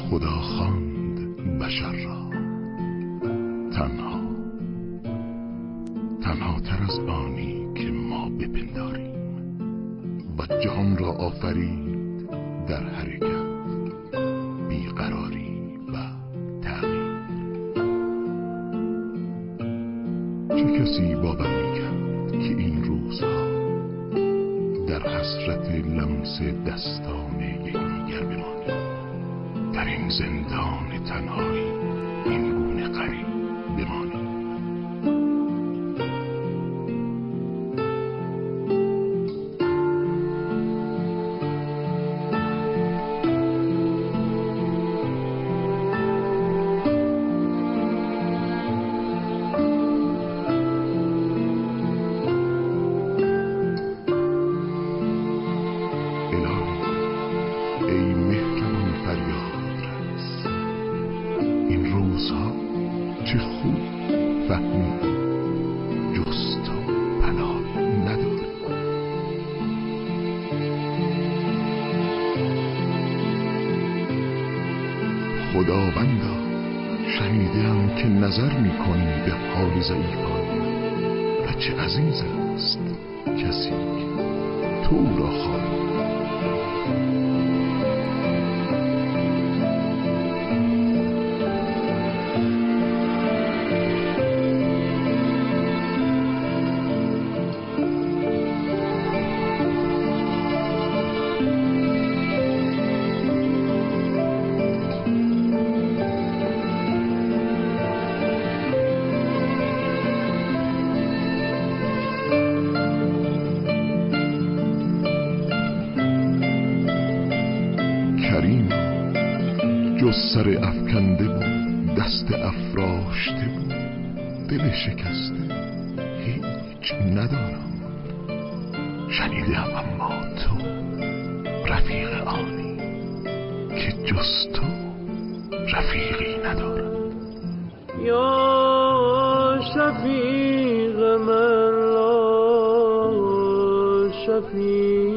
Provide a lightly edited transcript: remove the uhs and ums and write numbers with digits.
خدا خواند بشر را تنها تر از آنی که ما بپنداریم و جهان را آفرید در حرکت، بیقراری و تغییر. چه کسی باور می‌کرد که این روزها در حسرت لمس دستان یکدیگر بمانیم، در این زندان تنهایی این گونه غریب بمانیم. ای مهربان فریاد رس، این روزها چه خوب فهمید جست و پناهی نداره. خداوندا، شنیدم که نظر میکنی به حال ضعیفان و چه عزیز است کسی که تو را خواهد. کریم جز سر افکنده بود، دست افراشته بود، دل شکسته هیچ ندارم. شنیدم اما تو رفیق آنی که جز تو رفیقی ندارم. یا شفیق من لا شفیق